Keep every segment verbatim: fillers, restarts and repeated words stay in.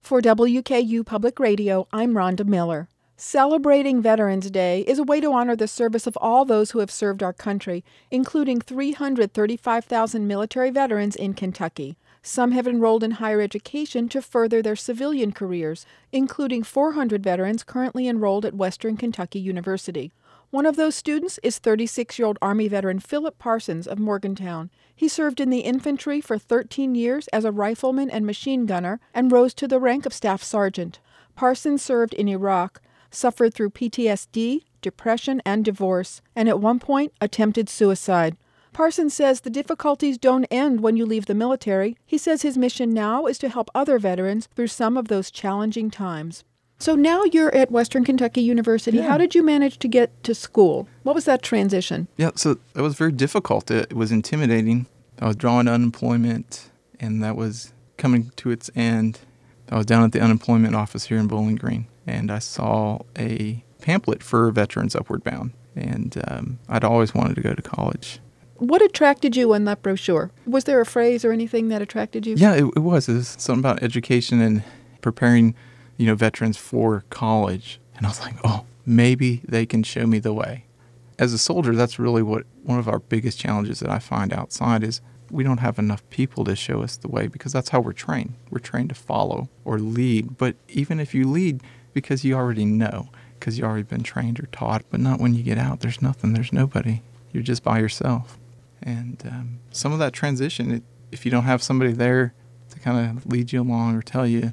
For W K U Public Radio, I'm Rhonda Miller. Celebrating Veterans Day is a way to honor the service of all those who have served our country, including three hundred thirty-five thousand military veterans in Kentucky. Some have enrolled in higher education to further their civilian careers, including four hundred veterans currently enrolled at Western Kentucky University. One of those students is thirty-six-year-old Army veteran Philip Parsons of Morgantown. He served in the infantry for thirteen years as a rifleman and machine gunner and rose to the rank of staff sergeant. Parsons served in Iraq, suffered through P T S D, depression, and divorce, and at one point attempted suicide. Parsons says the difficulties don't end when you leave the military. He says his mission now is to help other veterans through some of those challenging times. So now you're at Western Kentucky University. Yeah. How did you manage to get to school? What was that transition? Yeah, so it was very difficult. It was intimidating. I was drawing unemployment, and that was coming to its end. I was down at the unemployment office here in Bowling Green, and I saw a pamphlet for Veterans Upward Bound, and um, I'd always wanted to go to college. What attracted you in that brochure? Was there a phrase or anything that attracted you? Yeah, it, it was. It was something about education and preparing, you know, veterans for college. And I was like, oh, maybe they can show me the way. As a soldier, that's really what one of our biggest challenges that I find outside is we don't have enough people to show us the way because that's how we're trained. We're trained to follow or lead. But even if you lead because you already know, because you've already been trained or taught, but not when you get out. There's nothing. There's nobody. You're just by yourself. And um, some of that transition, it, if you don't have somebody there to kind of lead you along or tell you,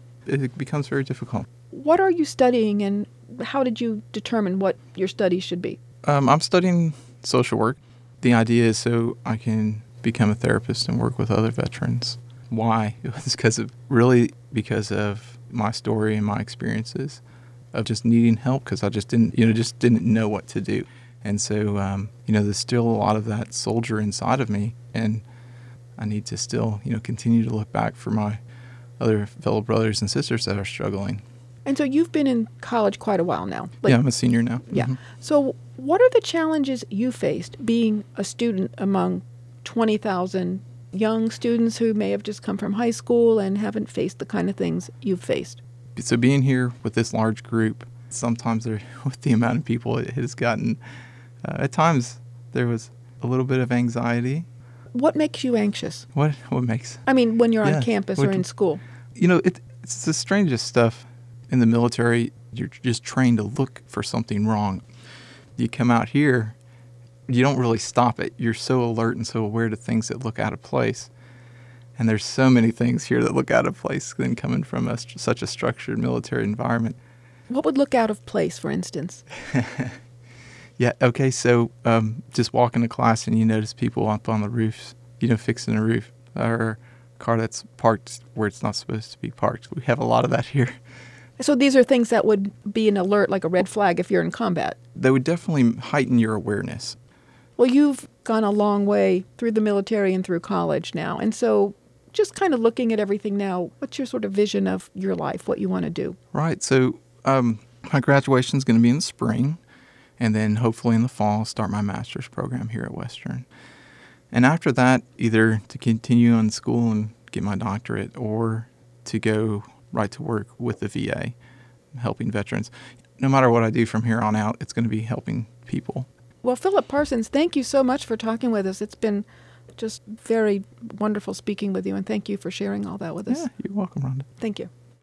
it becomes very difficult. What are you studying, and how did you determine what your studies should be? Um, I'm studying social work. The idea is so I can become a therapist and work with other veterans. Why? It was because of, really because of my story and my experiences of just needing help because I just didn't, you know, just didn't know what to do. And so, um, you know, there's still a lot of that soldier inside of me, and I need to still, you know, continue to look back for my other fellow brothers and sisters that are struggling. And so you've been in college quite a while now. Like, yeah, I'm a senior now. Yeah. Mm-hmm. So what are the challenges you faced being a student among twenty thousand young students who may have just come from high school and haven't faced the kind of things you've faced? So being here with this large group, sometimes there, with the amount of people, it has gotten... Uh, at times, there was a little bit of anxiety. What makes you anxious? What what makes... I mean, when you're yeah, on campus what, or in school. You know, it, it's the strangest stuff. In the military, you're just trained to look for something wrong. You come out here, you don't really stop it. You're so alert and so aware to things that look out of place. And there's so many things here that look out of place than coming from a, such a structured military environment. What would look out of place, for instance? Yeah, okay, so um, just walking to class and you notice people up on the roofs, you know, fixing a roof, or a car that's parked where it's not supposed to be parked. We have a lot of that here. So these are things that would be an alert, like a red flag if you're in combat. They would definitely heighten your awareness. Well, you've gone a long way through the military and through college now, and so just kind of looking at everything now, what's your sort of vision of your life, what you want to do? Right, so um, my graduation is going to be in the spring. And then hopefully in the fall, start my master's program here at Western. And after that, either to continue on school and get my doctorate or to go right to work with the V A, helping veterans. No matter what I do from here on out, it's going to be helping people. Well, Philip Parsons, thank you so much for talking with us. It's been just very wonderful speaking with you, and thank you for sharing all that with us. Yeah, you're welcome, Rhonda. Thank you.